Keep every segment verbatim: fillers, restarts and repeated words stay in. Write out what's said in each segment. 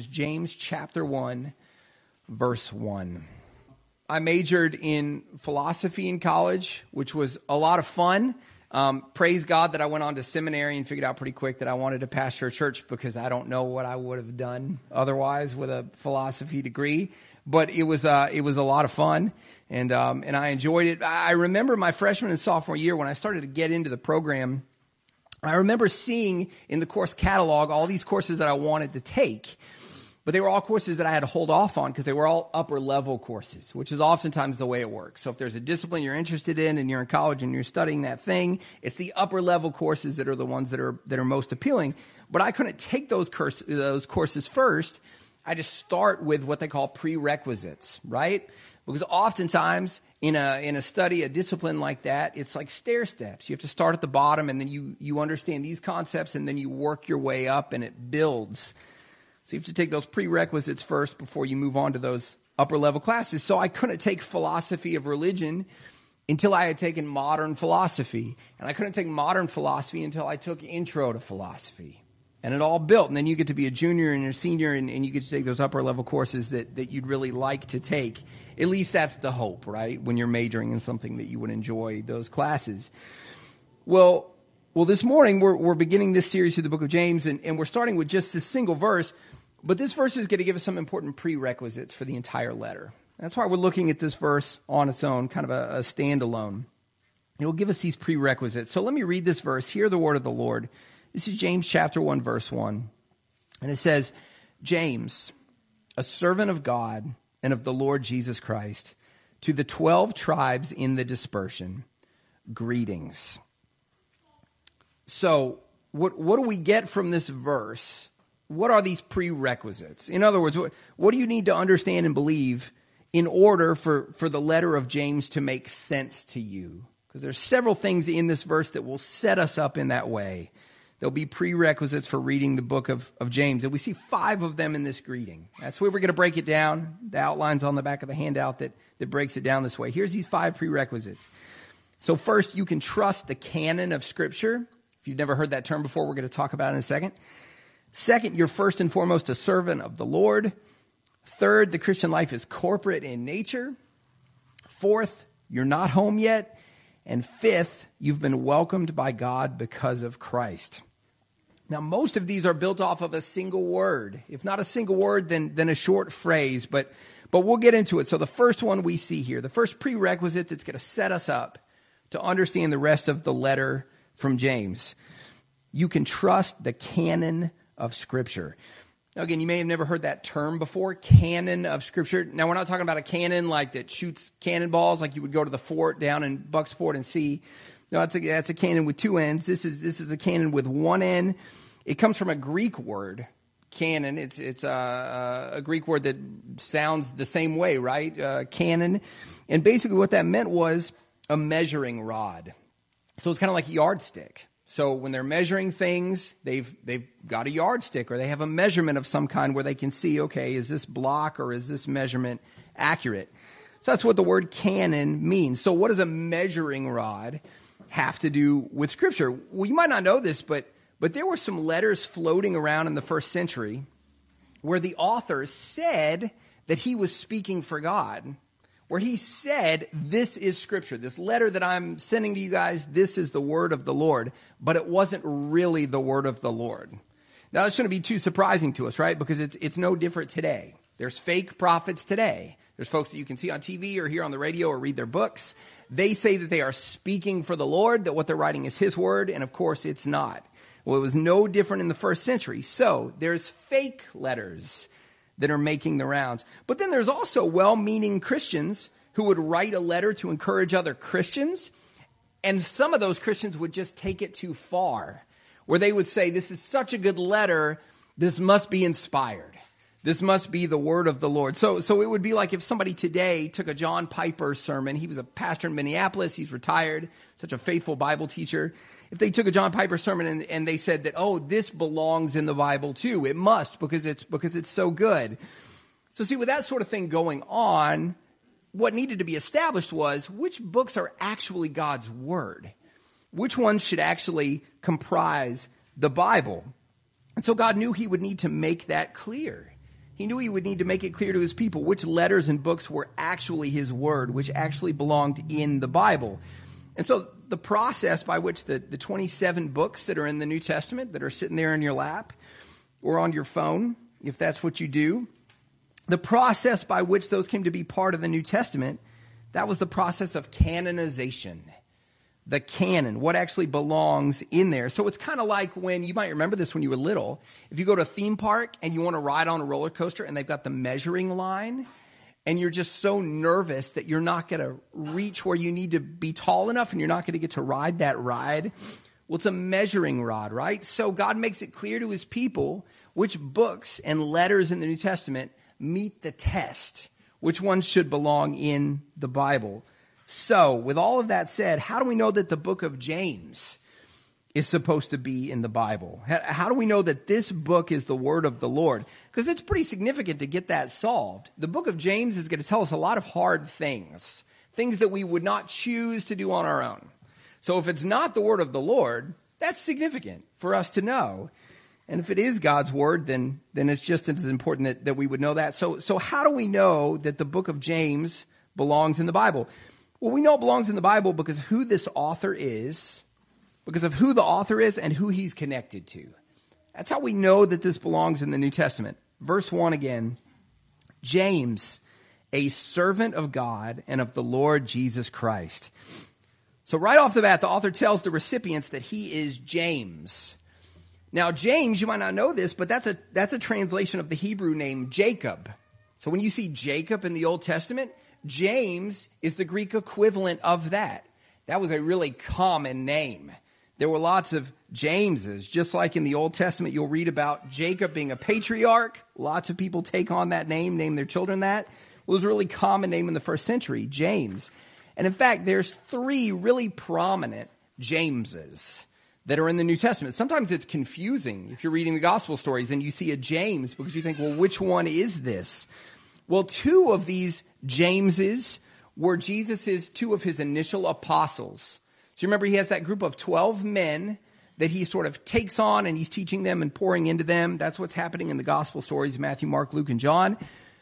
James chapter one, verse one. I majored in philosophy in college, which was a lot of fun. Um, praise God that I went on to seminary and figured out pretty quick that I wanted to pastor a church, because I don't know what I would have done otherwise with a philosophy degree. But it was uh, it was a lot of fun, and um, and I enjoyed it. I remember my freshman and sophomore year when I started to get into the program. I remember seeing in the course catalog all these courses that I wanted to take, but they were all courses that I had to hold off on because they were all upper level courses, which is oftentimes the way it works. So if there's a discipline you're interested in and you're in college and you're studying that thing, it's the upper level courses that are the ones that are that are most appealing. But I couldn't take those course, those courses first. I just start with what they call prerequisites, right? Because oftentimes in a in a study, a discipline like that, it's like stair steps. You have to start at the bottom, and then you you understand these concepts, and then you work your way up, and it builds. So you have to take those prerequisites first before you move on to those upper level classes. So I couldn't take philosophy of religion until I had taken modern philosophy, and I couldn't take modern philosophy until I took intro to philosophy. And it all built, and then you get to be a junior and a senior, and, and you get to take those upper level courses that, that you'd really like to take. At least that's the hope, right? When you're majoring in something that you would enjoy those classes. Well, well, this morning we're we're beginning this series through the book of James, and, and we're starting with just this single verse. But this verse is going to give us some important prerequisites for the entire letter. That's why we're looking at this verse on its own, kind of a, a standalone. It'll give us these prerequisites. So let me read this verse. Hear the word of the Lord. This is James chapter one, verse one. And it says, James, a servant of God and of the Lord Jesus Christ, to the twelve tribes in the dispersion, greetings. So what, what do we get from this verse? What are these prerequisites? In other words, what, what do you need to understand and believe in order for, for the letter of James to make sense to you? Because there's several things in this verse that will set us up in that way. There'll be prerequisites for reading the book of, of James. And we see five of them in this greeting. That's the way we're going to break it down. The outline's on the back of the handout that, that breaks it down this way. Here's these five prerequisites. So first, you can trust the canon of Scripture. If you've never heard that term before, we're going to talk about it in a second. Second, you're first and foremost a servant of the Lord. Third, the Christian life is corporate in nature. Fourth, you're not home yet. And fifth, you've been welcomed by God because of Christ. Now, most of these are built off of a single word. If not a single word, then, then a short phrase. But, but we'll get into it. So the first one we see here, the first prerequisite that's going to set us up to understand the rest of the letter from James. You can trust the canon of Scripture. Now, again, you may have never heard that term before, canon of Scripture. Now, we're not talking about a cannon like that shoots cannonballs, like you would go to the fort down in Bucksport and see. No, that's a, that's a cannon with two ends. This is this is a cannon with one end. It comes from a Greek word, canon. It's it's a, a Greek word that sounds the same way, right? Uh, canon. And basically what that meant was a measuring rod. So it's kind of like a yardstick. So when they're measuring things, they've they've got a yardstick, or they have a measurement of some kind where they can see, okay, is this block or is this measurement accurate? So that's what the word canon means. So what does a measuring rod have to do with Scripture? Well, you might not know this, but but there were some letters floating around in the first century where the author said that he was speaking for God, where he said, this is Scripture. This letter that I'm sending to you guys, this is the word of the Lord. But it wasn't really the word of the Lord. Now, that shouldn't be too surprising to us, right? Because it's it's no different today. There's fake prophets today. There's folks that you can see on T V or hear on the radio or read their books. They say that they are speaking for the Lord, that what they're writing is His word, and of course it's not. Well, it was no different in the first century. So there's fake letters that are making the rounds. But then there's also well-meaning Christians who would write a letter to encourage other Christians. And some of those Christians would just take it too far, where they would say, this is such a good letter, this must be inspired. This must be the word of the Lord. So, so it would be like if somebody today took a John Piper sermon. He was a pastor in Minneapolis. He's retired, such a faithful Bible teacher. If they took a John Piper sermon and, and they said that, oh, this belongs in the Bible too. It must, because it's, because it's so good. So see, with that sort of thing going on, what needed to be established was which books are actually God's word. Which ones should actually comprise the Bible. And so God knew He would need to make that clear. He knew he would need to make it clear to his people which letters and books were actually his word, which actually belonged in the Bible. And so the process by which the, the twenty-seven books that are in the New Testament that are sitting there in your lap or on your phone, if that's what you do, the process by which those came to be part of the New Testament, that was the process of canonization. The canon, what actually belongs in there. So it's kind of like when, you might remember this when you were little, if you go to a theme park and you want to ride on a roller coaster and they've got the measuring line, and you're just so nervous that you're not going to reach where you need to be tall enough and you're not going to get to ride that ride. Well, it's a measuring rod, right? So God makes it clear to his people which books and letters in the New Testament meet the test, which ones should belong in the Bible. So, with all of that said, how do we know that the book of James is supposed to be in the Bible? How do we know that this book is the word of the Lord? Because it's pretty significant to get that solved. The book of James is going to tell us a lot of hard things, things that we would not choose to do on our own. So if it's not the word of the Lord, that's significant for us to know. And if it is God's word, then, then it's just as important that, that we would know that. So, so how do we know that the book of James belongs in the Bible? Well, we know it belongs in the Bible because of who this author is, because of who the author is and who he's connected to. That's how we know that this belongs in the New Testament. Verse one again, James, a servant of God and of the Lord Jesus Christ. So right off the bat, the author tells the recipients that he is James. Now, James, you might not know this, but that's a, that's a translation of the Hebrew name Jacob. So when you see Jacob in the Old Testament, James is the Greek equivalent of that. That was a really common name. There were lots of Jameses, just like in the Old Testament, you'll read about Jacob being a patriarch. Lots of people take on that name, name their children that. Well, it was a really common name in the first century, James. And in fact, there's three really prominent Jameses that are in the New Testament. Sometimes it's confusing if you're reading the gospel stories and you see a James because you think, well, which one is this? Well, two of these Jameses were Jesus's two of his initial apostles. So you remember he has that group of twelve men that he sort of takes on and he's teaching them and pouring into them. That's what's happening in the gospel stories, Matthew, Mark, Luke, and John.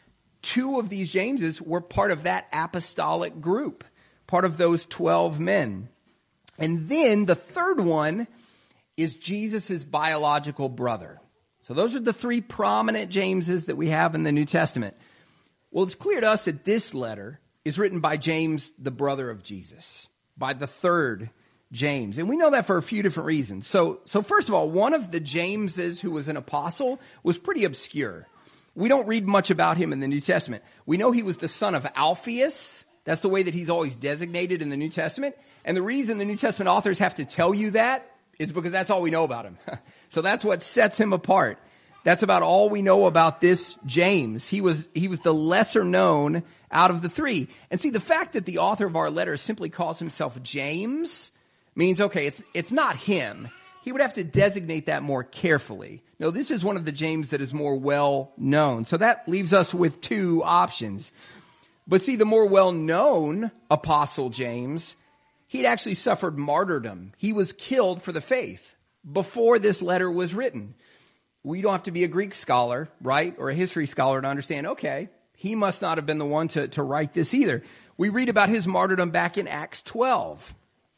Two of these Jameses were part of that apostolic group, part of those twelve men. And then the third one is Jesus's biological brother. So those are the three prominent Jameses that we have in the New Testament. Well, it's clear to us that this letter is written by James, the brother of Jesus, by the third James. And we know that for a few different reasons. So, so first of all, one of the Jameses who was an apostle was pretty obscure. We don't read much about him in the New Testament. We know he was the son of Alphaeus. That's the way that he's always designated in the New Testament. And the reason the New Testament authors have to tell you that is because that's all we know about him. So that's what sets him apart. That's about all we know about this James. He was, he was the lesser known out of the three. And see, the fact that the author of our letter simply calls himself James means, okay, it's, it's not him. He would have to designate that more carefully. No, this is one of the James that is more well known. So that leaves us with two options. But see, the more well-known apostle James, he'd actually suffered martyrdom. He was killed for the faith before this letter was written. We don't have to be a Greek scholar, right, or a history scholar to understand, okay, he must not have been the one to, to write this either. We read about his martyrdom back in Acts twelve.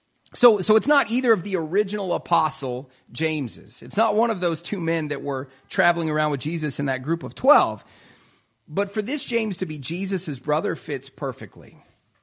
So, so it's not either of the original apostle Jameses. It's not one of those two men that were traveling around with Jesus in that group of twelve. But for this James to be Jesus' brother fits perfectly.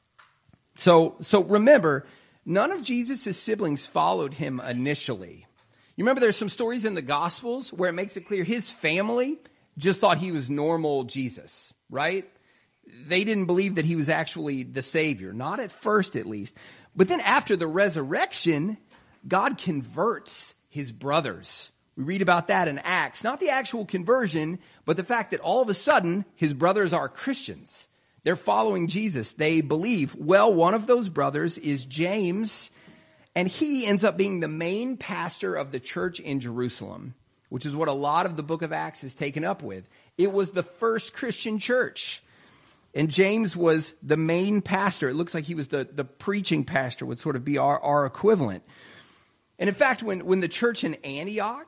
So, so remember, none of Jesus' siblings followed him initially. You remember there's some stories in the Gospels where it makes it clear his family just thought he was normal Jesus, right? They didn't believe that he was actually the Savior, not at first at least. But then after the resurrection, God converts his brothers. We read about that in Acts. Not the actual conversion, but the fact that all of a sudden his brothers are Christians. They're following Jesus. They believe. Well, one of those brothers is James, and he ends up being the main pastor of the church in Jerusalem, which is what a lot of the book of Acts is taken up with. It was the first Christian church. And James was the main pastor. It looks like he was the, the preaching pastor, would sort of be our, our equivalent. And in fact, when, when the church in Antioch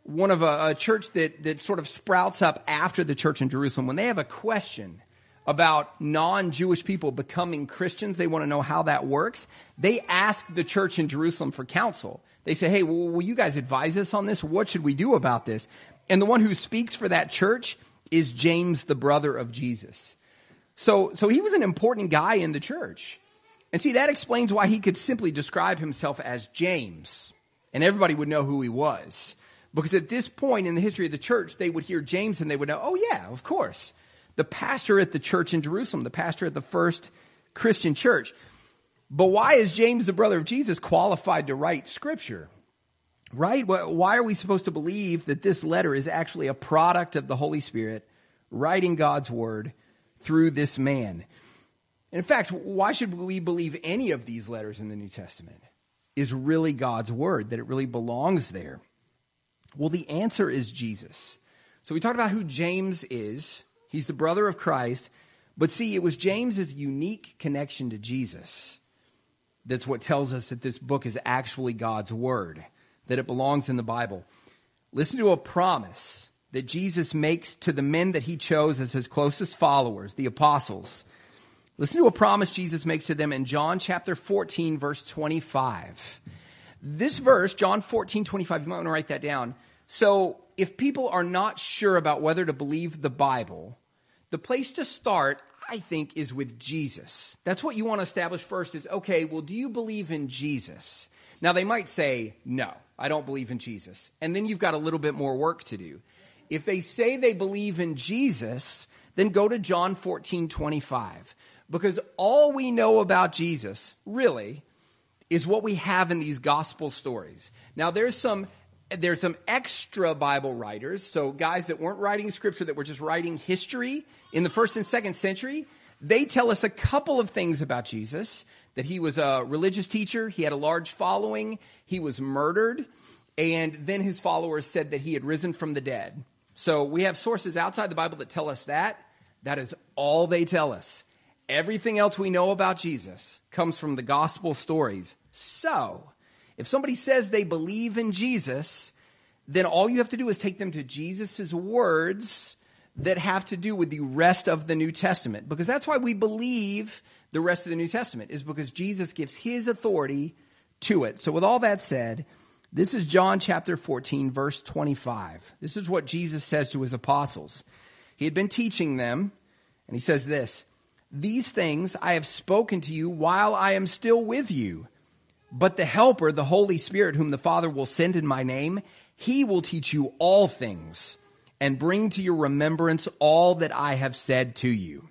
one of a, a church that, that sort of sprouts up after the church in Jerusalem. When they have a question about non-Jewish people becoming Christians, they want to know how that works, they ask the church in Jerusalem for counsel. They say, hey, well, will you guys advise us on this? What should we do about this? And the one who speaks for that church is James, the brother of Jesus. So, so he was an important guy in the church. And see, that explains why he could simply describe himself as James, and everybody would know who he was. Because at this point in the history of the church, they would hear James and they would know, oh yeah, of course. The pastor at the church in Jerusalem, the pastor at the first Christian church. But why is James, the brother of Jesus, qualified to write scripture? Right? Why are we supposed to believe that this letter is actually a product of the Holy Spirit writing God's word through this man? And in fact, why should we believe any of these letters in the New Testament is really God's word, that it really belongs there? Well, the answer is Jesus. So we talked about who James is. He's the brother of Christ. But see, it was James's unique connection to Jesus that's what tells us that this book is actually God's word, that it belongs in the Bible. Listen to a promise that Jesus makes to the men that he chose as his closest followers, the apostles. Listen to a promise Jesus makes to them in John chapter fourteen, verse twenty-five. This verse, John fourteen, twenty-five, you might want to write that down. So if people are not sure about whether to believe the Bible, the place to start, I think, is with Jesus. That's what you want to establish first is, okay, well, do you believe in Jesus? Now, they might say, no, I don't believe in Jesus. And then you've got a little bit more work to do. If they say they believe in Jesus, then go to John fourteen, twenty-five. Because all we know about Jesus, really, is what we have in these gospel stories. Now, there's some there's some extra Bible writers, so guys that weren't writing scripture, that were just writing history in the first and second century. They tell us a couple of things about Jesus, that he was a religious teacher, he had a large following, he was murdered, and then his followers said that he had risen from the dead. So we have sources outside the Bible that tell us that. That is all they tell us. Everything else we know about Jesus comes from the gospel stories. So, if somebody says they believe in Jesus, then all you have to do is take them to Jesus' words that have to do with the rest of the New Testament. Because that's why we believe the rest of the New Testament, is because Jesus gives his authority to it. So with all that said, this is John chapter fourteen, verse twenty-five. This is what Jesus says to his apostles. He had been teaching them, and he says this, "These things I have spoken to you while I am still with you. But the Helper, the Holy Spirit, whom the Father will send in my name, he will teach you all things and bring to your remembrance all that I have said to you."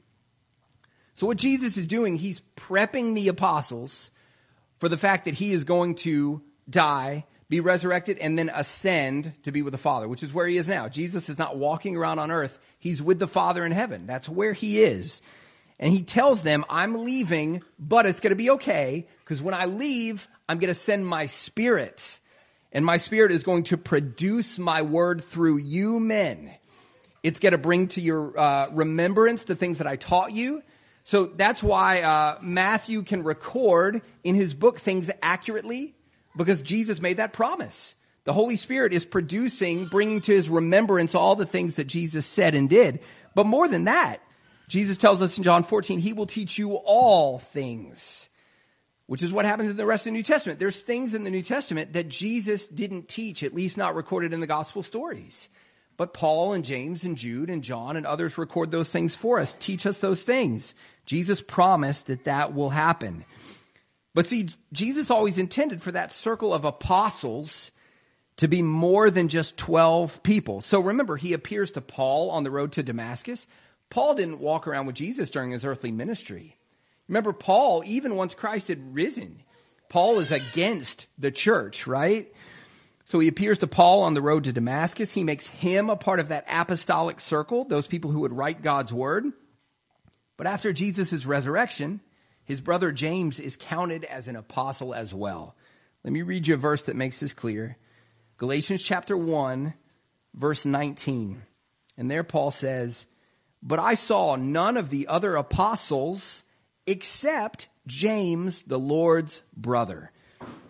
So what Jesus is doing, he's prepping the apostles for the fact that he is going to die, be resurrected, and then ascend to be with the Father, which is where he is now. Jesus is not walking around on earth. He's with the Father in heaven. That's where he is. And he tells them, I'm leaving, but it's going to be okay, because when I leave, I'm going to send my Spirit. And my Spirit is going to produce my word through you men. It's going to bring to your uh, remembrance the things that I taught you. So that's why uh, Matthew can record in his book things accurately, because Jesus made that promise. The Holy Spirit is producing, bringing to his remembrance all the things that Jesus said and did. But more than that, Jesus tells us in John fourteen, he will teach you all things, which is what happens in the rest of the New Testament. There's things in the New Testament that Jesus didn't teach, at least not recorded in the gospel stories. But Paul and James and Jude and John and others record those things for us, teach us those things. Jesus promised that that will happen. But see, Jesus always intended for that circle of apostles to be more than just twelve people. So remember, he appears to Paul on the road to Damascus. Paul didn't walk around with Jesus during his earthly ministry. Remember, Paul, even once Christ had risen, Paul is against the church, right? So he appears to Paul on the road to Damascus. He makes him a part of that apostolic circle, those people who would write God's word. But after Jesus' resurrection, his brother James is counted as an apostle as well. Let me read you a verse that makes this clear. Galatians chapter one, verse nineteen. And there Paul says, "But I saw none of the other apostles except James, the Lord's brother."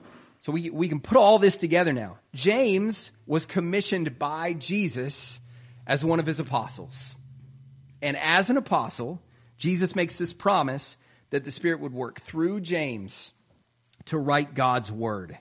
So we, we can put all this together now. James was commissioned by Jesus as one of his apostles. And as an apostle, Jesus makes this promise that the Spirit would work through James to write God's word.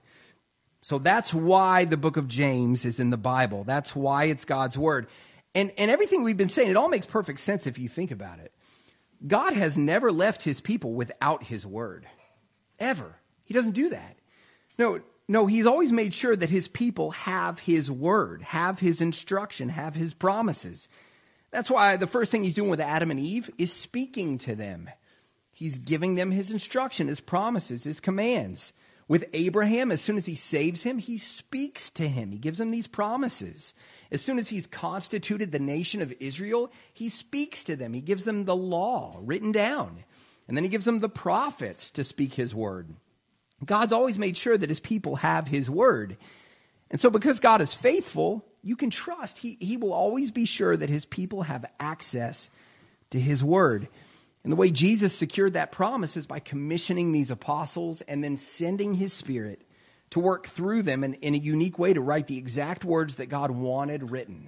So that's why the book of James is in the Bible. That's why it's God's word. And, and everything we've been saying, it all makes perfect sense if you think about it. God has never left his people without his word. Ever. He doesn't do that. No, no, he's always made sure that his people have his word, have his instruction, have his promises. That's why the first thing he's doing with Adam and Eve is speaking to them. He's giving them his instruction, his promises, his commands. With Abraham, as soon as he saves him, he speaks to him. He gives him these promises. As soon as he's constituted the nation of Israel, he speaks to them. He gives them the law written down. And then he gives them the prophets to speak his word. God's always made sure that his people have his word. And so because God is faithful, you can trust he, he will always be sure that his people have access to his word. And the way Jesus secured that promise is by commissioning these apostles and then sending his Spirit to work through them in, in a unique way to write the exact words that God wanted written.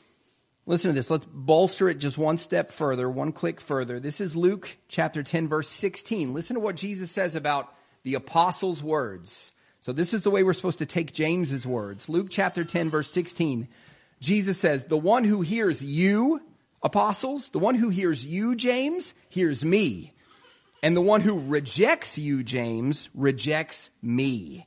Listen to this. Let's bolster it just one step further, one click further. This is Luke chapter ten, verse sixteen. Listen to what Jesus says about the apostles' words. So this is the way we're supposed to take James's words. Luke chapter ten, verse sixteen. Jesus says, the one who hears you, apostles, the one who hears you, James, hears me. And the one who rejects you, James, rejects me.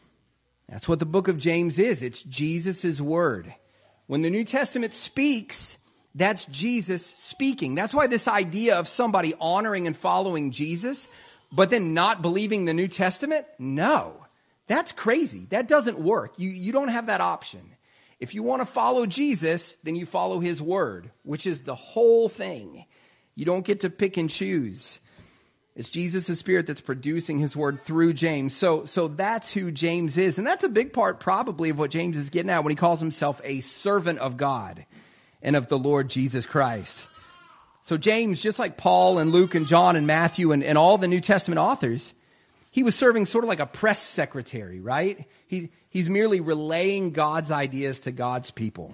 That's what the book of James is. It's Jesus' word. When the New Testament speaks, that's Jesus speaking. That's why this idea of somebody honoring and following Jesus, but then not believing the New Testament, no, that's crazy. That doesn't work. You, you don't have that option. If you want to follow Jesus, then you follow his word, which is the whole thing. You don't get to pick and choose. It's Jesus' Spirit that's producing his word through James. So, so that's who James is. And that's a big part probably of what James is getting at when he calls himself a servant of God and of the Lord Jesus Christ. So James, just like Paul and Luke and John and Matthew and, and all the New Testament authors, he was serving sort of like a press secretary, right? He, he's merely relaying God's ideas to God's people.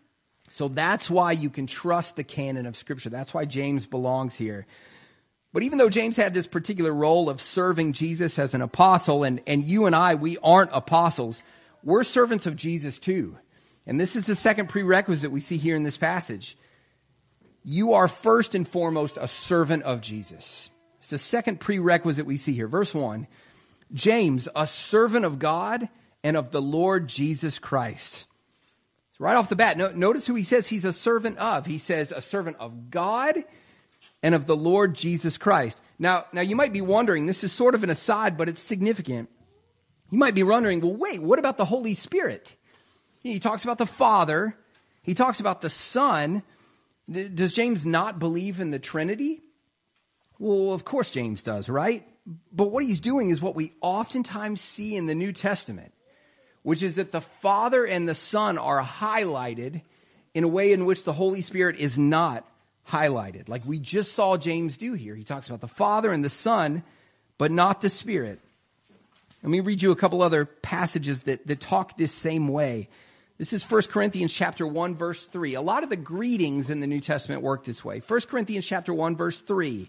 So that's why you can trust the canon of Scripture. That's why James belongs here. But even though James had this particular role of serving Jesus as an apostle, and, and you and I, we aren't apostles, we're servants of Jesus too. And this is the second prerequisite we see here in this passage. You are first and foremost a servant of Jesus. It's the second prerequisite we see here. Verse one, James, a servant of God and of the Lord Jesus Christ. So right off the bat, no, notice who he says he's a servant of. He says a servant of God and of the Lord Jesus Christ. Now, now you might be wondering, this is sort of an aside, but it's significant. You might be wondering, well, wait, what about the Holy Spirit? He talks about the Father. He talks about the Son. Does James not believe in the Trinity? Well, of course James does, right? But what he's doing is what we oftentimes see in the New Testament, which is that the Father and the Son are highlighted in a way in which the Holy Spirit is not highlighted. Like we just saw James do here. He talks about the Father and the Son, but not the Spirit. Let me read you a couple other passages that, that talk this same way. This is First Corinthians chapter one, verse three. A lot of the greetings in the New Testament work this way. First Corinthians chapter one, verse three.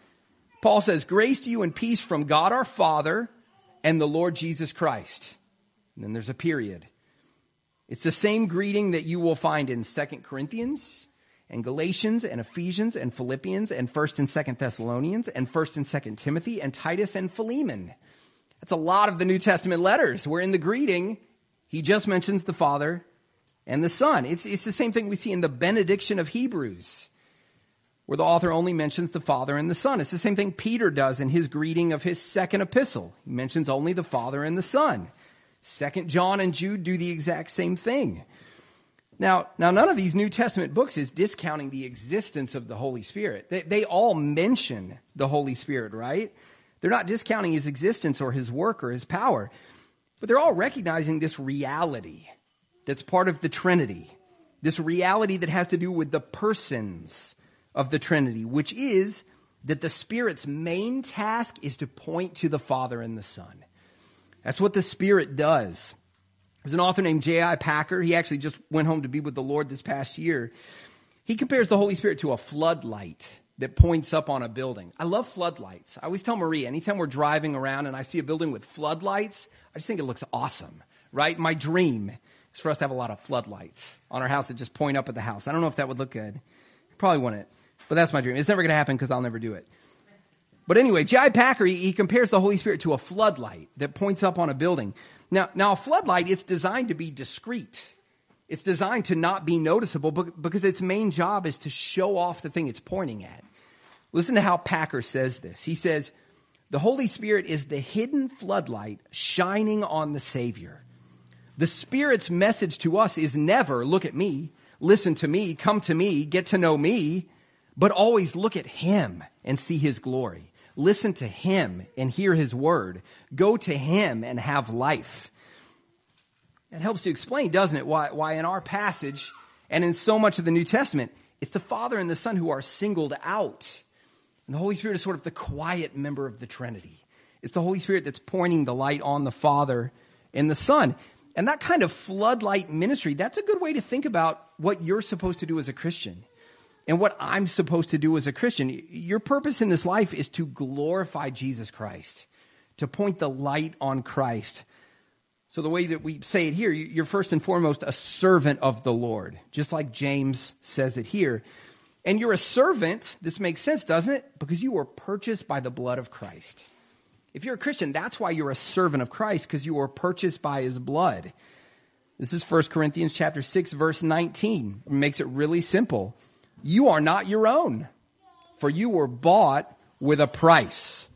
Paul says, grace to you and peace from God our Father and the Lord Jesus Christ. And then there's a period. It's the same greeting that you will find in Second Corinthians and Galatians and Ephesians and Philippians and First and Second Thessalonians and First and Second Timothy and Titus and Philemon. That's a lot of the New Testament letters where in the greeting, he just mentions the Father and the Son. It's, it's the same thing we see in the benediction of Hebrews, where the author only mentions the Father and the Son. It's the same thing Peter does in his greeting of his second epistle. He mentions only the Father and the Son. Second John and Jude do the exact same thing. Now, now none of these New Testament books is discounting the existence of the Holy Spirit. They, they all mention the Holy Spirit, right? They're not discounting his existence or his work or his power. But they're all recognizing this reality that's part of the Trinity, this reality that has to do with the persons of the Trinity, which is that the Spirit's main task is to point to the Father and the Son. That's what the Spirit does. There's an author named J I Packer. He actually just went home to be with the Lord this past year. He compares the Holy Spirit to a floodlight that points up on a building. I love floodlights. I always tell Marie, anytime we're driving around and I see a building with floodlights, I just think it looks awesome, right? My dream is for us to have a lot of floodlights on our house that just point up at the house. I don't know if that would look good. Probably wouldn't, but that's my dream. It's never going to happen because I'll never do it. But anyway, J I Packer, he, he compares the Holy Spirit to a floodlight that points up on a building. Now, now a floodlight, it's designed to be discreet. It's designed to not be noticeable because its main job is to show off the thing it's pointing at. Listen to how Packer says this. He says, the Holy Spirit is the hidden floodlight shining on the Savior. The Spirit's message to us is never, look at me, listen to me, come to me, get to know me, but always look at Him and see His glory. Listen to Him and hear His word. Go to Him and have life. It helps to explain, doesn't it, why, why in our passage and in so much of the New Testament, it's the Father and the Son who are singled out. And the Holy Spirit is sort of the quiet member of the Trinity. It's the Holy Spirit that's pointing the light on the Father and the Son. And that kind of floodlight ministry, that's a good way to think about what you're supposed to do as a Christian and what I'm supposed to do as a Christian. Your purpose in this life is to glorify Jesus Christ, to point the light on Christ. So the way that we say it here, you're first and foremost a servant of the Lord, just like James says it here. And you're a servant, this makes sense, doesn't it? Because you were purchased by the blood of Christ. If you're a Christian, that's why you're a servant of Christ, because you were purchased by His blood. This is First Corinthians chapter six, verse nineteen. It makes it really simple. You are not your own, for you were bought with a price.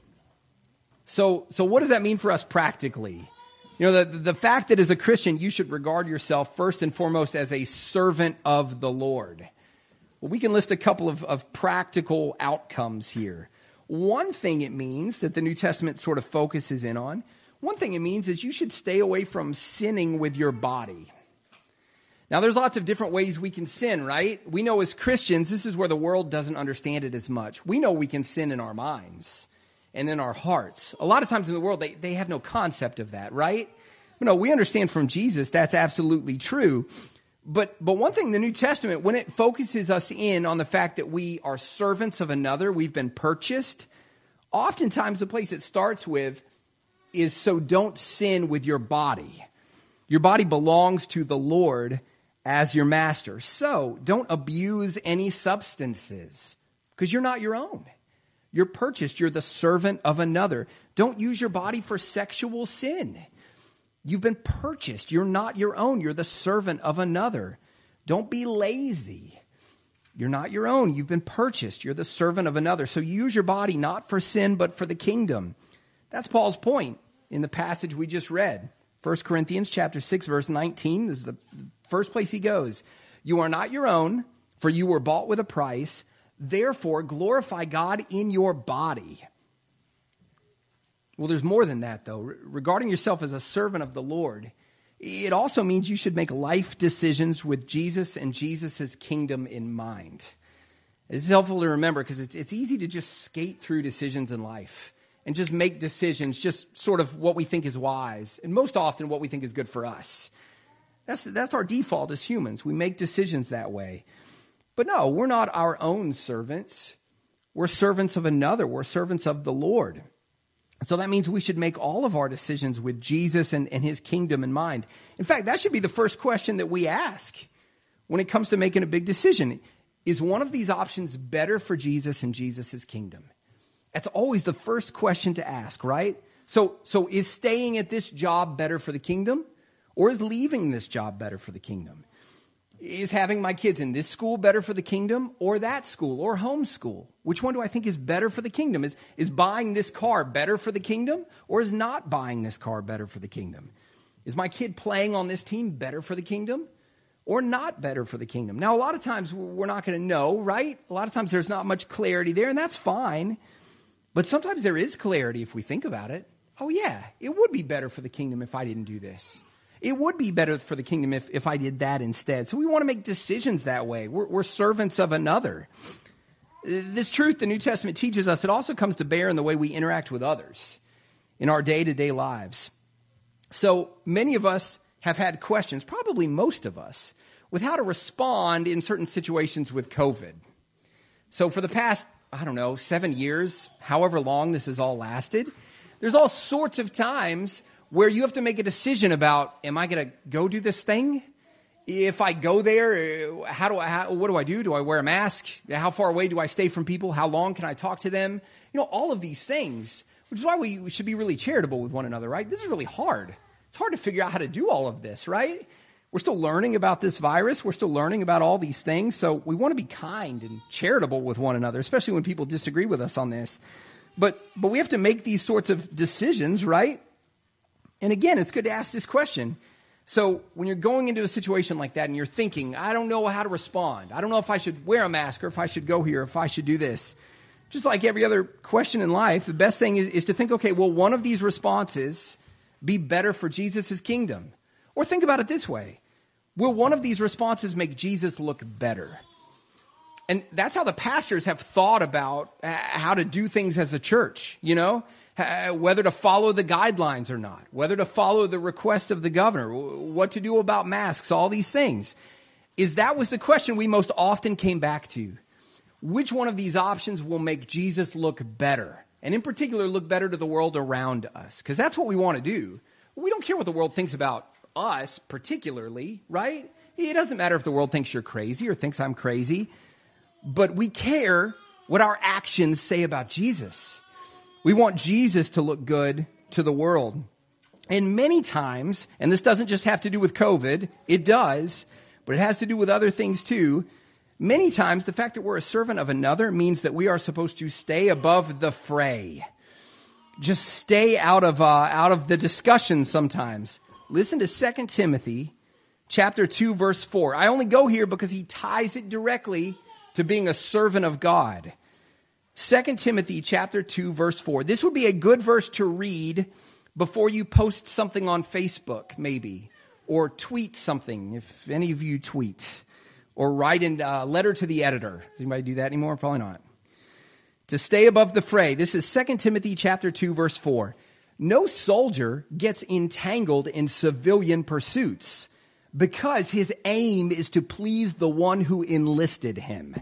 So, so what does that mean for us practically? You know, the, the fact that as a Christian, you should regard yourself first and foremost as a servant of the Lord. Well, we can list a couple of, of practical outcomes here. One thing it means that the New Testament sort of focuses in on, one thing it means is you should stay away from sinning with your body. Now, there's lots of different ways we can sin, right? We know as Christians, this is where the world doesn't understand it as much. We know we can sin in our minds and in our hearts. A lot of times in the world, they, they have no concept of that, right? But no, we understand from Jesus that's absolutely true. But but one thing, the New Testament, when it focuses us in on the fact that we are servants of another, we've been purchased, oftentimes the place it starts with is so don't sin with your body. Your body belongs to the Lord as your master. So don't abuse any substances because you're not your own. You're purchased. You're the servant of another. Don't use your body for sexual sin. You've been purchased. You're not your own. You're the servant of another. Don't be lazy. You're not your own. You've been purchased. You're the servant of another. So use your body not for sin, but for the kingdom. That's Paul's point in the passage we just read. First Corinthians chapter six, verse nineteen. This is the first place he goes. You are not your own, for you were bought with a price. Therefore, glorify God in your body. Well, there's more than that, though. Regarding yourself as a servant of the Lord, it also means you should make life decisions with Jesus and Jesus' kingdom in mind. It's helpful to remember because it's, it's easy to just skate through decisions in life and just make decisions, just sort of what we think is wise, and most often what we think is good for us. That's, that's our default as humans. We make decisions that way. But no, we're not our own servants. We're servants of another. We're servants of the Lord. So that means we should make all of our decisions with Jesus and, and His kingdom in mind. In fact, that should be the first question that we ask when it comes to making a big decision. Is one of these options better for Jesus and Jesus' kingdom? That's always the first question to ask, right? So, so is staying at this job better for the kingdom? Or is leaving this job better for the kingdom? Is having my kids in this school better for the kingdom or that school or homeschool? Which one do I think is better for the kingdom? Is, is buying this car better for the kingdom or is not buying this car better for the kingdom? Is my kid playing on this team better for the kingdom or not better for the kingdom? Now, a lot of times we're not going to know, right? A lot of times there's not much clarity there, and that's fine. But sometimes there is clarity if we think about it. Oh, yeah, it would be better for the kingdom if I didn't do this. It would be better for the kingdom if, if I did that instead. So we want to make decisions that way. We're, we're servants of another. This truth the New Testament teaches us, it also comes to bear in the way we interact with others in our day-to-day lives. So many of us have had questions, probably most of us, with how to respond in certain situations with COVID. So for the past, I don't know, seven years, however long this has all lasted, there's all sorts of times where you have to make a decision about, am I going to go do this thing? If I go there, how do I, how, what do I do? Do I wear a mask? How far away do I stay from people? How long can I talk to them? You know, all of these things, which is why we, we should be really charitable with one another, right? This is really hard. It's hard to figure out how to do all of this, right? We're still learning about this virus. We're still learning about all these things. So we want to be kind and charitable with one another, especially when people disagree with us on this. But but we have to make these sorts of decisions, right? And again, it's good to ask this question. So when you're going into a situation like that and you're thinking, I don't know how to respond. I don't know if I should wear a mask or if I should go here, if I should do this. Just like every other question in life, the best thing is, is to think, okay, will one of these responses be better for Jesus' kingdom? Or think about it this way. Will one of these responses make Jesus look better? And that's how the pastors have thought about uh, how to do things as a church, you know, uh, whether to follow the guidelines or not, whether to follow the request of the governor, what to do about masks, all these things. Is that was the question we most often came back to. Which one of these options will make Jesus look better? And in particular, look better to the world around us? Because that's what we want to do. We don't care what the world thinks about us particularly, right? It doesn't matter if the world thinks you're crazy or thinks I'm crazy, but we care what our actions say about Jesus. We want Jesus to look good to the world. And many times, and this doesn't just have to do with COVID, it does, but it has to do with other things too. Many times, the fact that we're a servant of another means that we are supposed to stay above the fray. Just stay out of uh, out of the discussion sometimes. Listen to Second Timothy chapter two, verse four. I only go here because he ties it directly to being a servant of God. Second Timothy chapter two, verse four. This would be a good verse to read before you post something on Facebook, maybe, or tweet something, if any of you tweet, or write a uh, letter to the editor. Does anybody do that anymore? Probably not. To stay above the fray. This is Second Timothy chapter two, verse four. No soldier gets entangled in civilian pursuits because his aim is to please the one who enlisted him.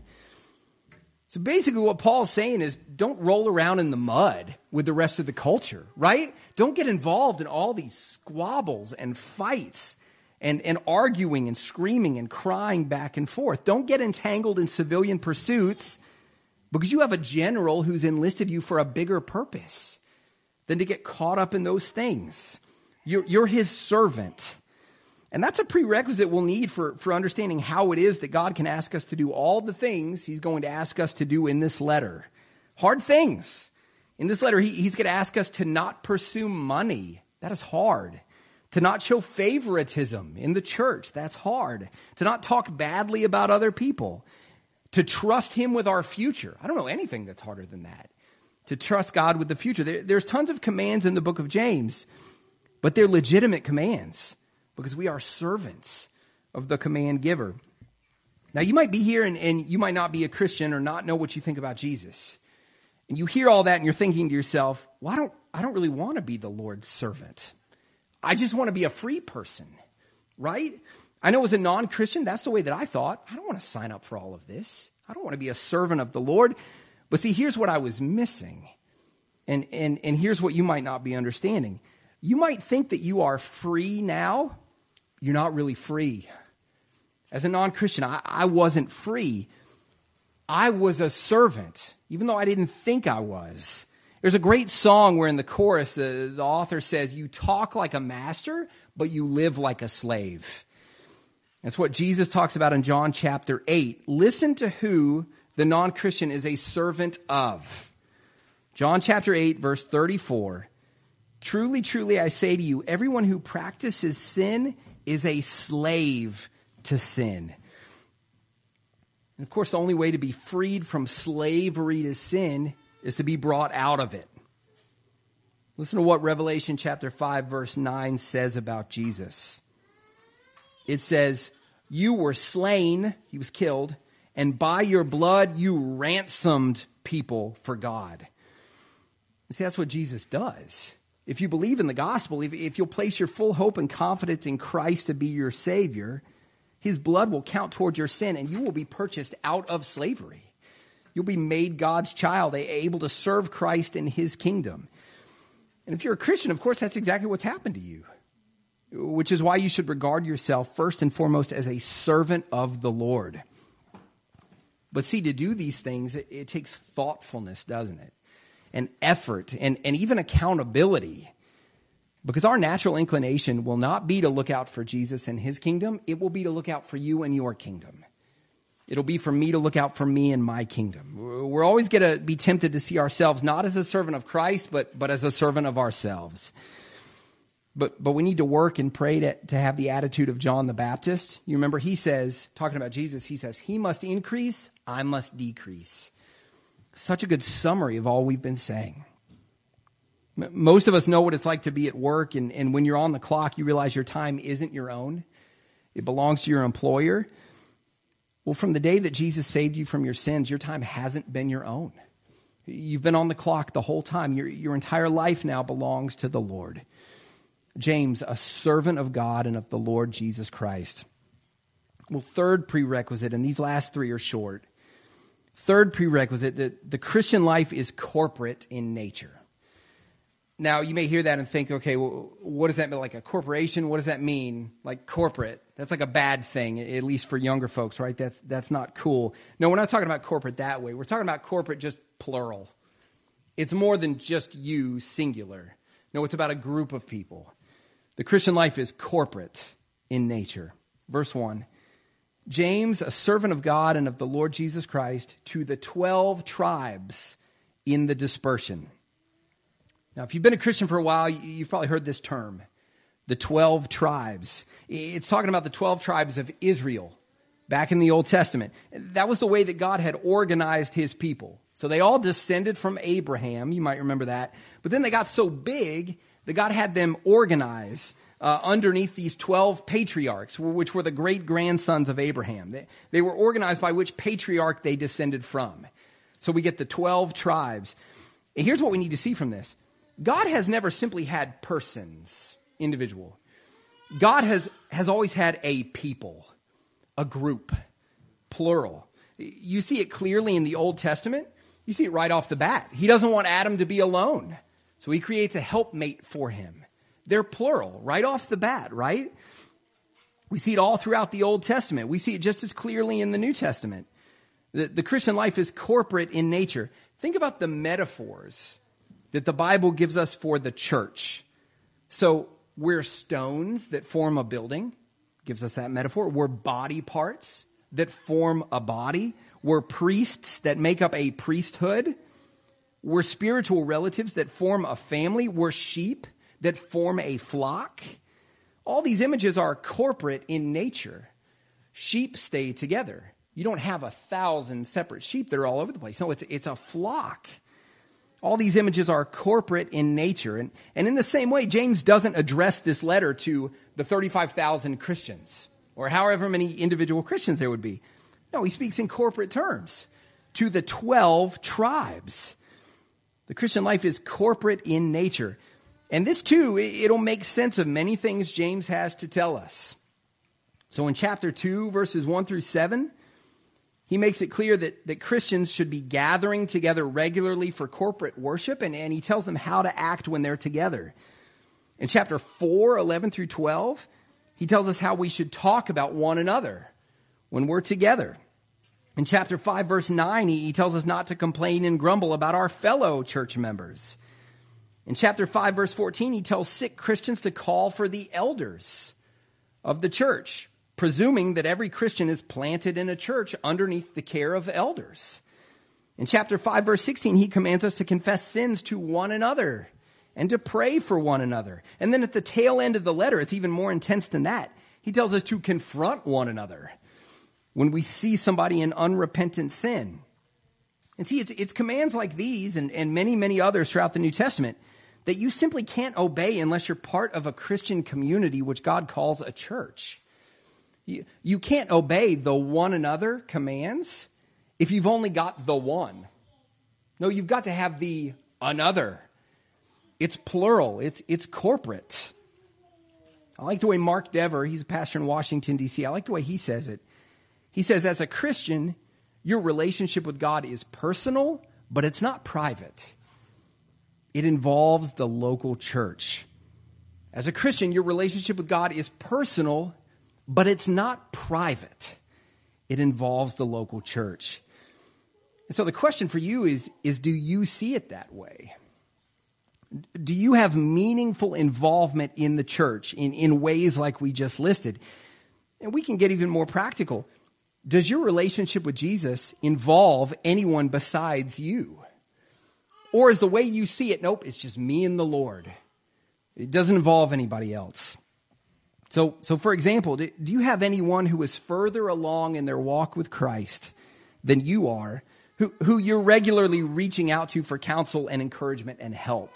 So basically what Paul's saying is don't roll around in the mud with the rest of the culture, right? Don't get involved in all these squabbles and fights and, and arguing and screaming and crying back and forth. Don't get entangled in civilian pursuits because you have a general who's enlisted you for a bigger purpose than to get caught up in those things. You're, you're his servant. And that's a prerequisite we'll need for, for understanding how it is that God can ask us to do all the things he's going to ask us to do in this letter. Hard things. In this letter, he, he's going to ask us to not pursue money. That is hard. To not show favoritism in the church. That's hard. To not talk badly about other people. To trust him with our future. I don't know anything that's harder than that. To trust God with the future. There, there's tons of commands in the book of James, but they're legitimate commands because we are servants of the command giver. Now, you might be here and, and you might not be a Christian or not know what you think about Jesus. And you hear all that and you're thinking to yourself, well, I don't, I don't really want to be the Lord's servant. I just want to be a free person, right? I know as a non-Christian, that's the way that I thought. I don't want to sign up for all of this. I don't want to be a servant of the Lord. But see, here's what I was missing. And, and, and here's what you might not be understanding. You might think that you are free now. You're not really free. As a non-Christian, I, I wasn't free. I was a servant, even though I didn't think I was. There's a great song where in the chorus, uh, the author says, you talk like a master, but you live like a slave. That's what Jesus talks about in John chapter eight. Listen to who the non-Christian is a servant of. John chapter eight, verse thirty-four. Truly, truly, I say to you, everyone who practices sin is a slave to sin. And of course, the only way to be freed from slavery to sin is to be brought out of it. Listen to what Revelation chapter five, verse nine says about Jesus. It says, you were slain, he was killed, and by your blood you ransomed people for God. See, that's what Jesus does. If you believe in the gospel, if, if you'll place your full hope and confidence in Christ to be your Savior, his blood will count towards your sin and you will be purchased out of slavery. You'll be made God's child, able to serve Christ in his kingdom. And if you're a Christian, of course, that's exactly what's happened to you, which is why you should regard yourself first and foremost as a servant of the Lord. But see, to do these things, it, it takes thoughtfulness, doesn't it? And effort and, and even accountability. Because our natural inclination will not be to look out for Jesus and his kingdom. It will be to look out for you and your kingdom. It'll be for me to look out for me and my kingdom. We're always going to be tempted to see ourselves not as a servant of Christ, but, but as a servant of ourselves. But, but we need to work and pray to, to have the attitude of John the Baptist. You remember he says, talking about Jesus, he says, he must increase, I must decrease. Such a good summary of all we've been saying. Most of us know what it's like to be at work, and, and when you're on the clock, you realize your time isn't your own. It belongs to your employer. Well, from the day that Jesus saved you from your sins, your time hasn't been your own. You've been on the clock the whole time. Your, your entire life now belongs to the Lord. James, a servant of God and of the Lord Jesus Christ. Well, third prerequisite, and these last three are short. Third prerequisite, that the Christian life is corporate in nature. Now, you may hear that and think, okay, well, what does that mean? Like a corporation? What does that mean? Like corporate? That's like a bad thing, at least for younger folks, right? That's, that's not cool. No, we're not talking about corporate that way. We're talking about corporate just plural. It's more than just you, singular. No, it's about a group of people. The Christian life is corporate in nature. Verse one. James, a servant of God and of the Lord Jesus Christ, to the twelve tribes in the dispersion. Now, if you've been a Christian for a while, you've probably heard this term, the twelve tribes. It's talking about the twelve tribes of Israel back in the Old Testament. That was the way that God had organized his people. So they all descended from Abraham. You might remember that. But then they got so big that God had them organize Uh, underneath these twelve patriarchs, which were the great-grandsons of Abraham. They, they were organized by which patriarch they descended from. So we get the twelve tribes. And here's what we need to see from this. God has never simply had persons, individual. God has, has always had a people, a group, plural. You see it clearly in the Old Testament. You see it right off the bat. He doesn't want Adam to be alone, so he creates a helpmate for him. They're plural right off the bat, right? We see it all throughout the Old Testament. We see it just as clearly in the New Testament. The, the Christian life is corporate in nature. Think about the metaphors that the Bible gives us for the church. So we're stones that form a building, gives us that metaphor. We're body parts that form a body. We're priests that make up a priesthood. We're spiritual relatives that form a family. We're sheep that form a flock. All these images are corporate in nature. Sheep stay together. You don't have a thousand separate sheep that are all over the place. No, it's, it's a flock. All these images are corporate in nature. And, and in the same way, James doesn't address this letter to the thirty-five thousand Christians or however many individual Christians there would be. No, he speaks in corporate terms to the twelve tribes. The Christian life is corporate in nature. And this, too, it'll make sense of many things James has to tell us. So in chapter two, verses one through seven, he makes it clear that, that Christians should be gathering together regularly for corporate worship, and, and he tells them how to act when they're together. In chapter four, eleven through twelve, he tells us how we should talk about one another when we're together. In chapter five, verse nine, he, he tells us not to complain and grumble about our fellow church members. In chapter five, verse fourteen, he tells sick Christians to call for the elders of the church, presuming that every Christian is planted in a church underneath the care of elders. In chapter five, verse sixteen, he commands us to confess sins to one another and to pray for one another. And then at the tail end of the letter, it's even more intense than that. He tells us to confront one another when we see somebody in unrepentant sin. And see, it's, it's commands like these and, and many, many others throughout the New Testament that you simply can't obey unless you're part of a Christian community, which God calls a church. You, you can't obey the one another commands if you've only got the one. No, you've got to have the another. It's plural. It's it's corporate. I like the way Mark Dever, he's a pastor in Washington, D C, I like the way he says it. He says, as a Christian, your relationship with God is personal, but it's not private. It involves the local church. As a Christian, your relationship with God is personal, but it's not private. It involves the local church. And so the question for you is, is do you see it that way? Do you have meaningful involvement in the church in, in ways like we just listed? And we can get even more practical. Does your relationship with Jesus involve anyone besides you? Or is the way you see it, nope, it's just me and the Lord. It doesn't involve anybody else. So, so for example, do, do you have anyone who is further along in their walk with Christ than you are, who, who you're regularly reaching out to for counsel and encouragement and help?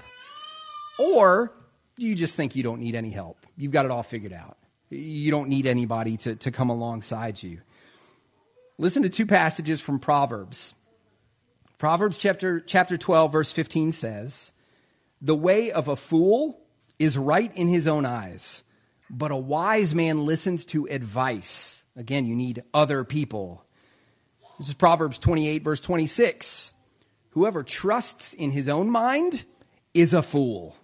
Or do you just think you don't need any help? You've got it all figured out. You don't need anybody to, to come alongside you. Listen to two passages from Proverbs. Proverbs chapter, chapter twelve, verse fifteen says, "The way of a fool is right in his own eyes, but a wise man listens to advice." Again, you need other people. This is Proverbs twenty-eight, verse twenty-six. "Whoever trusts in his own mind is a fool."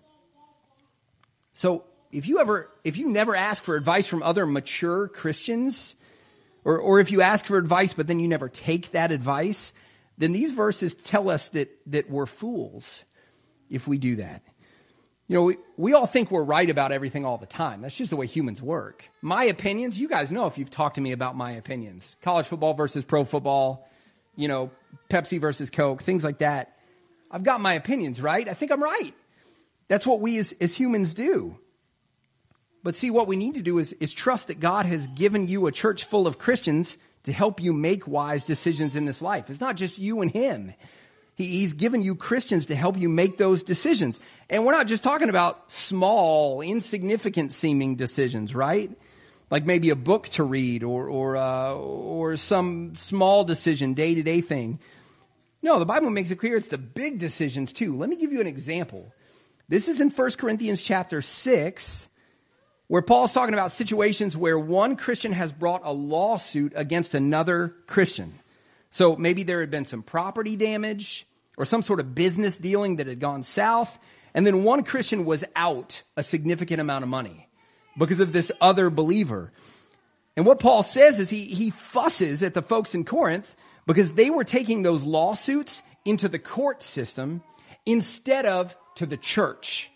So if you ever, if you never ask for advice from other mature Christians, or, or if you ask for advice but then you never take that advice, then these verses tell us that, that we're fools if we do that. You know, we, we all think we're right about everything all the time. That's just the way humans work. My opinions, you guys know if you've talked to me about my opinions. College football versus pro football, you know, Pepsi versus Coke, things like that. I've got my opinions, right? I think I'm right. That's what we as, as humans do. But see, what we need to do is, is trust that God has given you a church full of Christians to help you make wise decisions in this life. It's not just you and him. He, he's given you Christians to help you make those decisions. And we're not just talking about small, insignificant seeming decisions, right? Like maybe a book to read or or uh, or some small decision, day-to-day thing. No, the Bible makes it clear it's the big decisions too. Let me give you an example. This is in First Corinthians chapter six, where Paul's talking about situations where one Christian has brought a lawsuit against another Christian. So maybe there had been some property damage or some sort of business dealing that had gone south, and then one Christian was out a significant amount of money because of this other believer. And what Paul says is he, he fusses at the folks in Corinth because they were taking those lawsuits into the court system instead of to the church.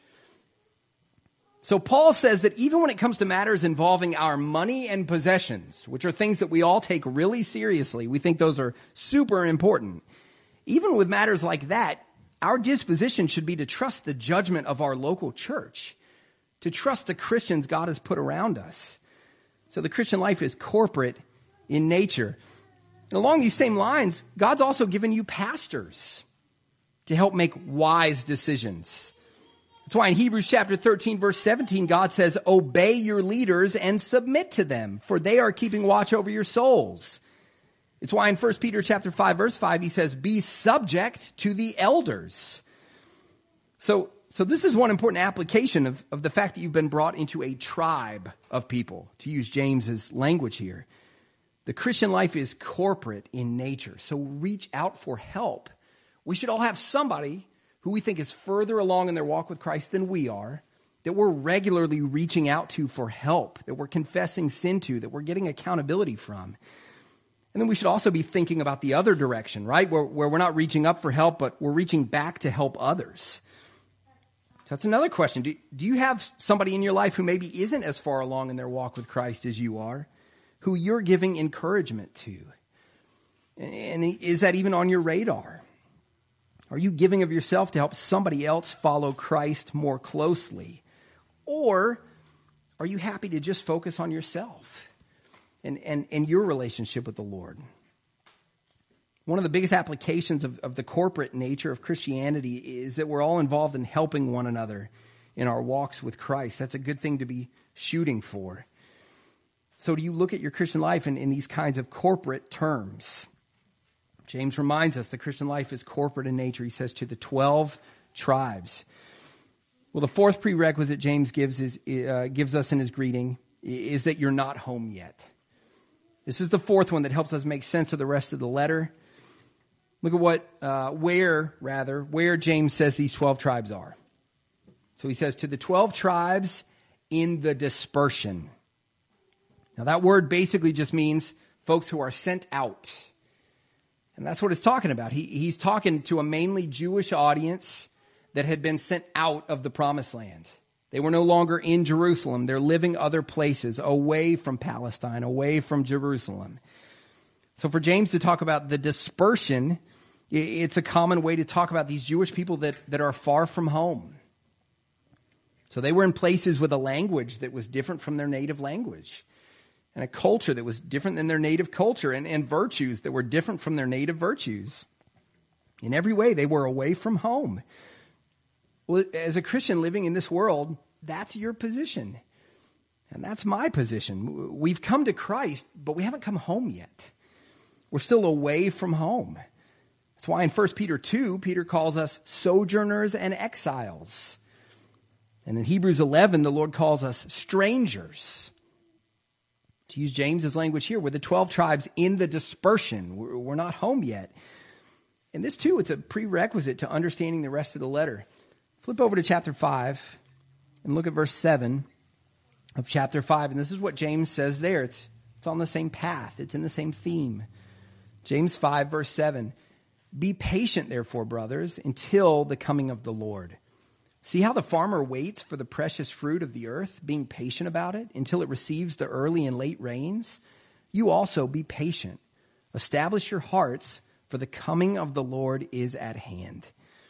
So Paul says that even when it comes to matters involving our money and possessions, which are things that we all take really seriously, we think those are super important. Even with matters like that, our disposition should be to trust the judgment of our local church, to trust the Christians God has put around us. So the Christian life is corporate in nature. And along these same lines, God's also given you pastors to help make wise decisions. That's why in Hebrews chapter thirteen, verse seventeen, God says, "Obey your leaders and submit to them, for they are keeping watch over your souls." It's why in First Peter chapter five, verse five, he says, "Be subject to the elders." So, so this is one important application of, of the fact that you've been brought into a tribe of people, to use James's language here. The Christian life is corporate in nature, so reach out for help. We should all have somebody who we think is further along in their walk with Christ than we are, that we're regularly reaching out to for help, that we're confessing sin to, that we're getting accountability from. And then we should also be thinking about the other direction, right? Where, where we're not reaching up for help, but we're reaching back to help others. So that's another question. Do, do you have somebody in your life who maybe isn't as far along in their walk with Christ as you are, who you're giving encouragement to? And, and is that even on your radar? Are you giving of yourself to help somebody else follow Christ more closely? Or are you happy to just focus on yourself and, and, and your relationship with the Lord? One of the biggest applications of, of the corporate nature of Christianity is that we're all involved in helping one another in our walks with Christ. That's a good thing to be shooting for. So do you look at your Christian life in, in these kinds of corporate terms? James reminds us the Christian life is corporate in nature. He says to the twelve tribes. Well, the fourth prerequisite James gives is uh, gives us in his greeting is that you're not home yet. This is the fourth one that helps us make sense of the rest of the letter. Look at what, uh, where, rather, where James says these twelve tribes are. So he says, to the twelve tribes in the dispersion. Now that word basically just means folks who are sent out. And that's what it's talking about. He, he's talking to a mainly Jewish audience that had been sent out of the promised land. They were no longer in Jerusalem. They're living other places, away from Palestine, away from Jerusalem. So for James to talk about the dispersion, it's a common way to talk about these Jewish people that, that are far from home. So they were in places with a language that was different from their native language, and a culture that was different than their native culture, and, and virtues that were different from their native virtues. In every way, they were away from home. Well, as a Christian living in this world, that's your position. And that's my position. We've come to Christ, but we haven't come home yet. We're still away from home. That's why in First Peter two, Peter calls us sojourners and exiles. And in Hebrews eleven, the Lord calls us strangers. To use James's language here, we're the twelve tribes in the dispersion. We're, we're not home yet. And this too, it's a prerequisite to understanding the rest of the letter. Flip over to chapter five and look at verse seven of chapter five. And this is what James says there. It's, it's on the same path. It's in the same theme. James five, verse seven. Be patient, therefore, brothers, until the coming of the Lord. See how the farmer waits for the precious fruit of the earth, being patient about it until it receives the early and late rains? You also be patient. Establish your hearts, for the coming of the Lord is at hand.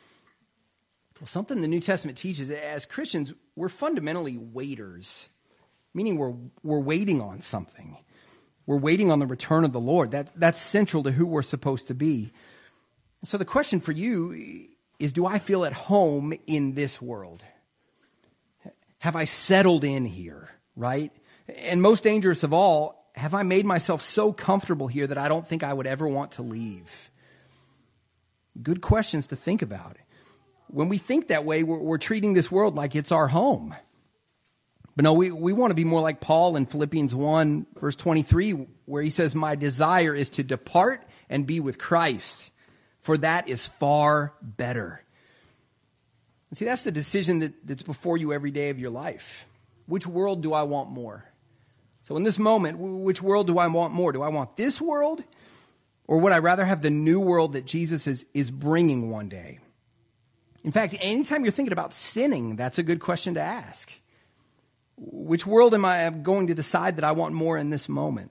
Well, something the New Testament teaches, as Christians, we're fundamentally waiters, meaning we're we're waiting on something. We're waiting on the return of the Lord. That, that's central to who we're supposed to be. So the question for you is, do I feel at home in this world? Have I settled in here, right? And most dangerous of all, have I made myself so comfortable here that I don't think I would ever want to leave? Good questions to think about. When we think that way, we're, we're treating this world like it's our home. But no, we, we want to be more like Paul in Philippians one, verse twenty-three, where he says, my desire is to depart and be with Christ, for that is far better. And see, that's the decision that, that's before you every day of your life. Which world do I want more? So in this moment, which world do I want more? Do I want this world? Or would I rather have the new world that Jesus is, is bringing one day? In fact, anytime you're thinking about sinning, that's a good question to ask. Which world am I going to decide that I want more in this moment?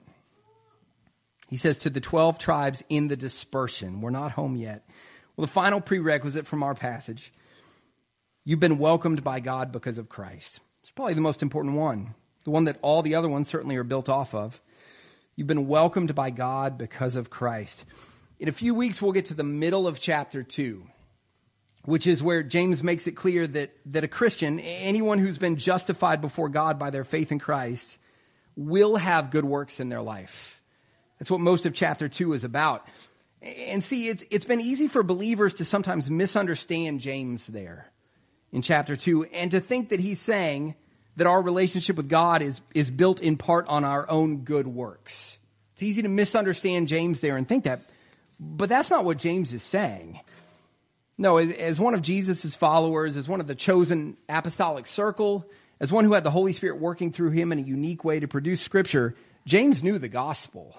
He says to the twelve tribes in the dispersion. We're not home yet. Well, the final prerequisite from our passage, you've been welcomed by God because of Christ. It's probably the most important one, the one that all the other ones certainly are built off of. You've been welcomed by God because of Christ. In a few weeks, we'll get to the middle of chapter two, which is where James makes it clear that, that a Christian, anyone who's been justified before God by their faith in Christ, will have good works in their life. That's what most of chapter two is about. And see, it's it's been easy for believers to sometimes misunderstand James there in chapter two and to think that he's saying that our relationship with God is, is built in part on our own good works. It's easy to misunderstand James there and think that, but that's not what James is saying. No, as, as one of Jesus' followers, as one of the chosen apostolic circle, as one who had the Holy Spirit working through him in a unique way to produce Scripture, James knew the gospel.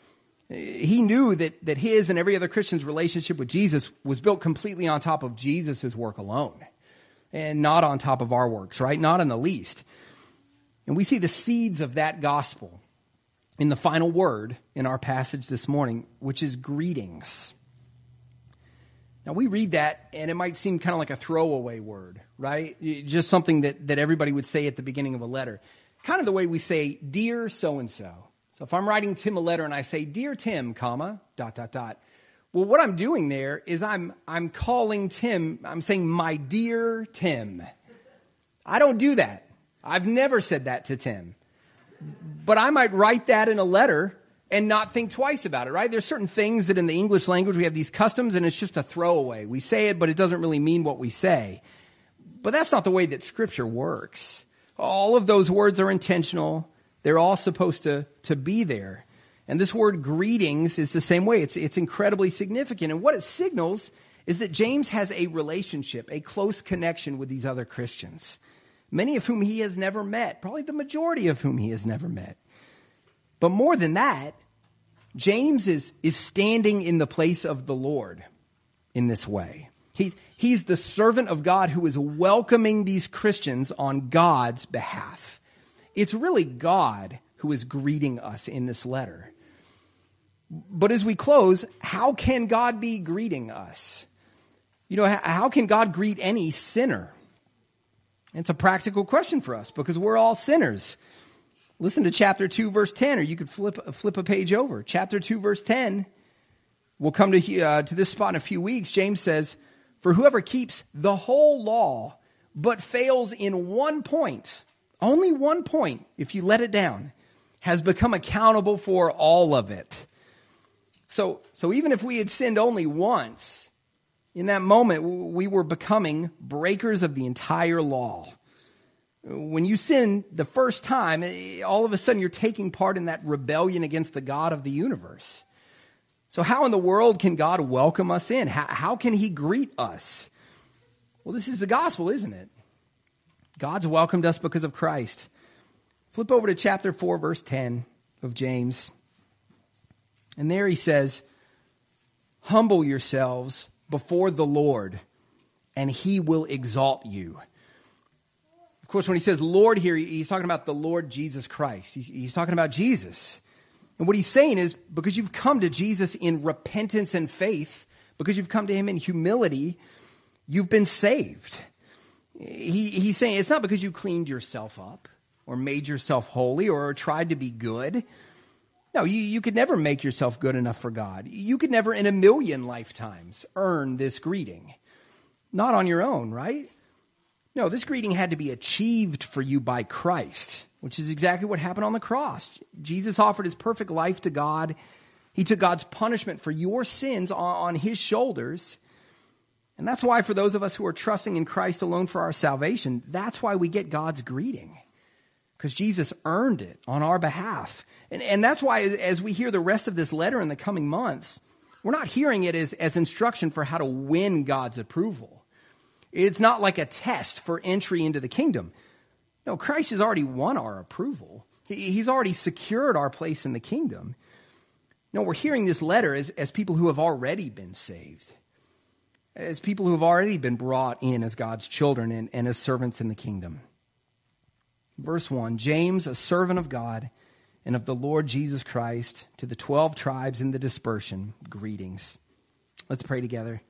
He knew that, that his and every other Christian's relationship with Jesus was built completely on top of Jesus' work alone, and not on top of our works, right? Not in the least. And we see the seeds of that gospel in the final word in our passage this morning, which is greetings. Now, we read that, and it might seem kind of like a throwaway word, right? Just something that, that everybody would say at the beginning of a letter. Kind of the way we say, dear so-and-so. So if I'm writing Tim a letter and I say, dear Tim, comma, dot, dot, dot. Well, what I'm doing there is I'm I'm calling Tim, I'm saying, my dear Tim. I don't do that. I've never said that to Tim. But I might write that in a letter and not think twice about it, right? There's certain things that in the English language we have these customs and it's just a throwaway. We say it, but it doesn't really mean what we say. But that's not the way that Scripture works. All of those words are intentional. They're all supposed to, to be there. And this word greetings is the same way. It's, it's incredibly significant. And what it signals is that James has a relationship, a close connection with these other Christians, many of whom he has never met, probably the majority of whom he has never met. But more than that, James is, is standing in the place of the Lord in this way. He, he's the servant of God who is welcoming these Christians on God's behalf. It's really God who is greeting us in this letter. But as we close, how can God be greeting us? You know, how can God greet any sinner? It's a practical question for us because we're all sinners. Listen to chapter two, verse ten, or you could flip, flip a page over. Chapter two, verse ten. We'll come to, uh, to this spot in a few weeks. James says, "For whoever keeps the whole law but fails in one point, only one point, if you let it down, has become accountable for all of it." So, so even if we had sinned only once, in that moment, we were becoming breakers of the entire law. When you sin the first time, all of a sudden you're taking part in that rebellion against the God of the universe. So how in the world can God welcome us in? How, how can he greet us? Well, this is the gospel, isn't it? God's welcomed us because of Christ. Flip over to chapter four, verse ten of James. And there he says, "Humble yourselves before the Lord, and he will exalt you." Of course, when he says Lord here, he's talking about the Lord Jesus Christ. He's, he's talking about Jesus. And what he's saying is, because you've come to Jesus in repentance and faith, because you've come to him in humility, you've been saved. He, he's saying it's not because you cleaned yourself up or made yourself holy or tried to be good. No, you, you could never make yourself good enough for God. You could never in a million lifetimes earn this greeting. Not on your own, right? No, this greeting had to be achieved for you by Christ, which is exactly what happened on the cross. Jesus offered his perfect life to God. He took God's punishment for your sins on, on his shoulders. And that's why for those of us who are trusting in Christ alone for our salvation, that's why we get God's greeting. Because Jesus earned it on our behalf. And, and that's why as we hear the rest of this letter in the coming months, we're not hearing it as, as instruction for how to win God's approval. It's not like a test for entry into the kingdom. No, Christ has already won our approval. He, he's already secured our place in the kingdom. No, we're hearing this letter as, as people who have already been saved, as people who have already been brought in as God's children and, and as servants in the kingdom. Verse one, James, a servant of God and of the Lord Jesus Christ, to the twelve tribes in the dispersion, greetings. Let's pray together.